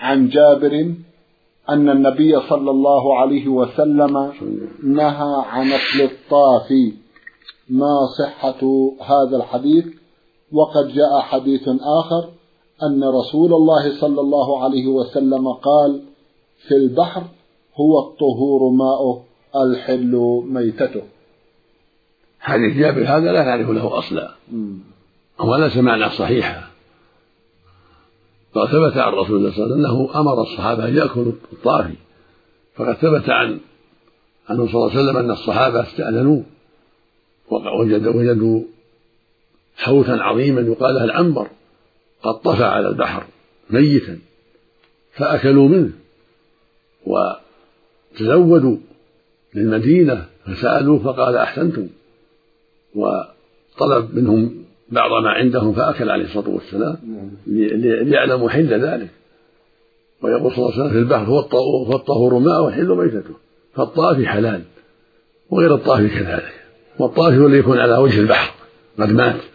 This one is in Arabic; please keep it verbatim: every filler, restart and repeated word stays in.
عن جابر أن النبي صلى الله عليه وسلم نهى عن أكل الطافي. ما صحة هذا الحديث؟ وقد جاء حديث آخر أن رسول الله صلى الله عليه وسلم قال في البحر هو الطهور ماؤه الحل ميتته. حديث جابر هذا لا نعرف له أصلا ولا سمعنا صحيحة، فثبت عن رسول الله صلى الله عليه وسلم أنه أمر الصحابة أن يأكلوا الطافي، فقد ثبت عن عنه صلى الله عليه وسلم أن الصحابة استأذنوا ووجدوا وجدوا حوتا عظيما يقال له العنبر قد طفى على البحر ميتا، فأكلوا منه وتزودوا للمدينة فسألوا فقال أحسنتم، وطلب منهم بعض ما عندهم فأكل عليه الصلاة والسلام ليعلموا حل ذلك. ويقول صلى الله عليه وسلم في البحر هو الطهور ماء والحل ميتته، فالطافي حلال وغير الطافي كذلك، والطافي هو اللي يكون على وجه البحر قد مات